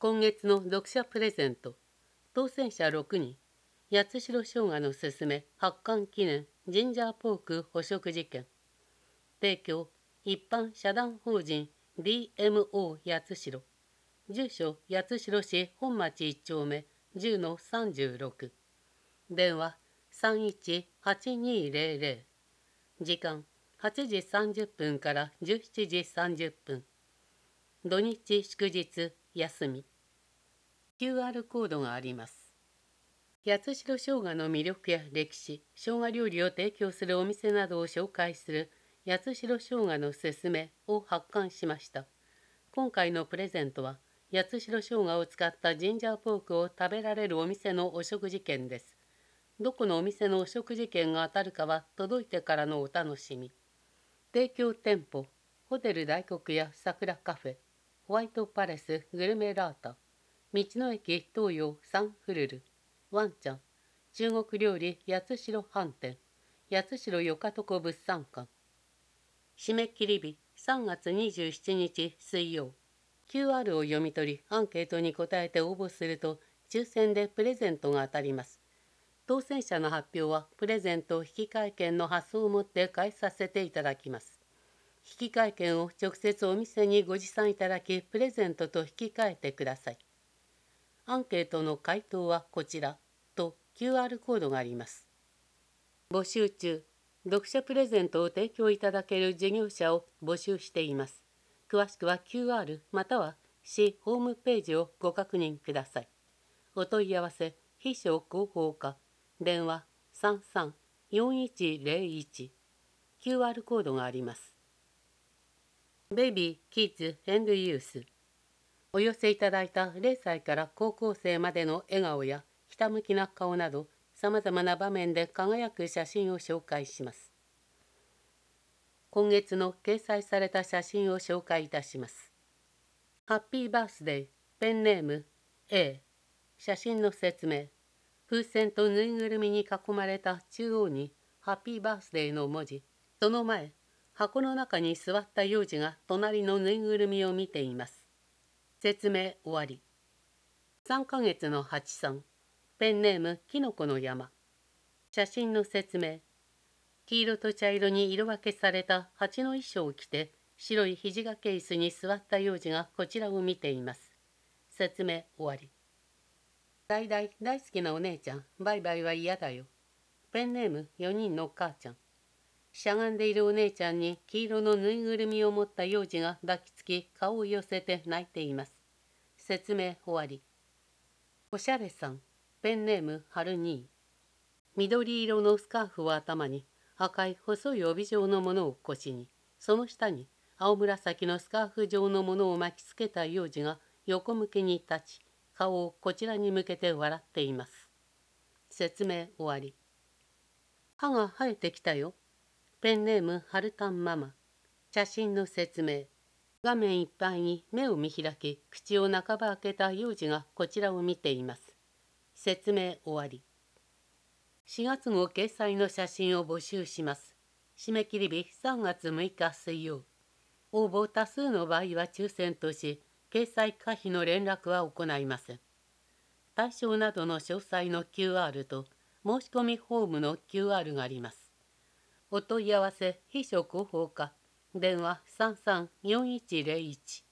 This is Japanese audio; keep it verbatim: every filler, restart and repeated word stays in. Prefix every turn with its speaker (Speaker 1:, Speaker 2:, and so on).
Speaker 1: 今月の読者プレゼント、当選者ろくにん、八代生姜のすすめ発刊記念ジンジャーポーク捕食事件。提供、一般社団法人 ディーエムオー 八代。住所、八代市本町いち丁目じゅうのさんじゅうろく。電話、さんいちはちにーぜろぜろ。時間、はちじさんじゅっぷんからじゅうしちじさんじゅっぷん。土日祝日休み。キューアール コードがあります。八代生姜の魅力や歴史、生姜料理を提供するお店などを紹介する八代生姜のすすめを発刊しました。今回のプレゼントは、八代生姜を使ったジンジャーポークを食べられるお店のお食事券です。どこのお店のお食事券が当たるかは届いてからのお楽しみ。提供店舗、ホテル大黒や桜カフェ、ホワイトパレスグルメラータ、道の駅東洋サンフルル、ワンちゃん、中国料理八代飯店、八代よかとこ物産館。締め切り日さんがつにじゅうしちにち水曜。キューアール を読み取り、アンケートに答えて応募すると、抽選でプレゼントが当たります。当選者の発表は、プレゼント引換券の発送をもって返させていただきます。引換券を直接お店にご持参いただき、プレゼントと引き換えてください。アンケートの回答はこちらと キューアール コードがあります。募集中、読者プレゼントを提供いただける事業者を募集しています。詳しくは キューアール または市ホームページをご確認ください。お問い合わせ、秘書広報課、電話さんさんよんいちぜろいち、キューアール コードがあります。ベイビー、キッズ、エンドユース。お寄せいただいたれいさいから高校生までの笑顔やひたむきな顔など、さまざまな場面で輝く写真を紹介します。今月の掲載された写真を紹介いたします。ハッピーバースデー、ペンネーム A。写真の説明。風船とぬいぐるみに囲まれた中央にハッピーバースデーの文字。その前、箱の中に座った幼児が隣のぬいぐるみを見ています。説明終わり。さんかげつのハチさん。ペンネームきのこの山。写真の説明。黄色と茶色に色分けされた蜂の衣装を着て、白い肘掛け椅子に座った幼児がこちらを見ています。説明終わり。大々大好きなお姉ちゃん、バイバイは嫌だよ。ペンネームよにんの母ちゃん。しゃがんでいるお姉ちゃんに黄色のぬいぐるみを持った幼児が抱きつき、顔を寄せて泣いています。説明終わり。おしゃれさん。ペンネームはるに。緑色のスカーフを頭に、赤い細い帯状のものを腰に、その下に青紫のスカーフ状のものを巻きつけた幼児が横向きに立ち、顔をこちらに向けて笑っています。説明終わり。歯が生えてきたよ。ペンネームはるたんママ。写真の説明。画面いっぱいに目を見開き、口を半ば開けた幼児がこちらを見ています。説明終わり。しがつ号掲載の写真を募集します。締め切り日さんがつむいか水曜。応募多数の場合は抽選とし、掲載可否の連絡は行いません。対象などの詳細の キューアール と申し込みフォームの キューアール があります。お問い合わせ、秘書広報課、電話さんさんよんいちぜろいち。